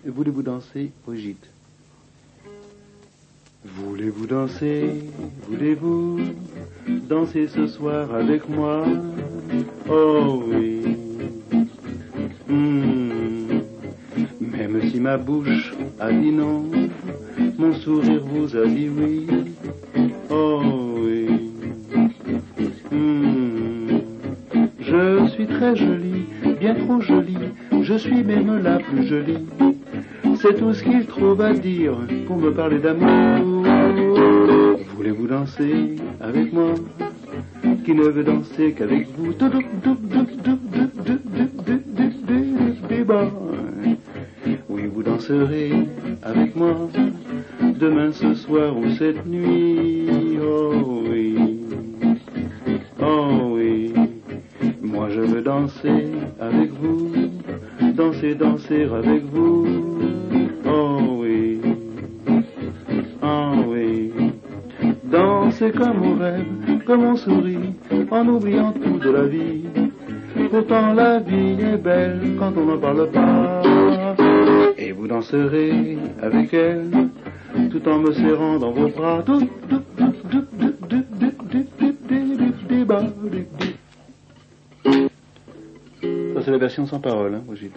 Voulez-vous danser au gîte? Voulez-vous danser? Voulez-vous danser ce soir avec moi? Oh oui. Même si ma bouche a dit non, mon sourire vous a dit oui. Oh oui. Je suis très jolie, bien trop jolie, je suis même la plus jolie. C'est tout ce qu'il trouve à dire pour me parler d'amour. Voulez-vous danser avec moi? Qui ne veut danser qu'avec vous? Oui, vous danserez avec moi demain, ce soir ou cette nuit. Oh oui, oh oui. Moi je veux danser avec vous, danser, danser avec vous. Oh oui, oh oui. Danser comme on rêve, comme on sourit, en oubliant tout de la vie. Pourtant la vie est belle quand on n'en parle pas. Et vous danserez avec elle, tout en me serrant dans vos bras. Ça c'est la version sans parole, hein, Brigitte.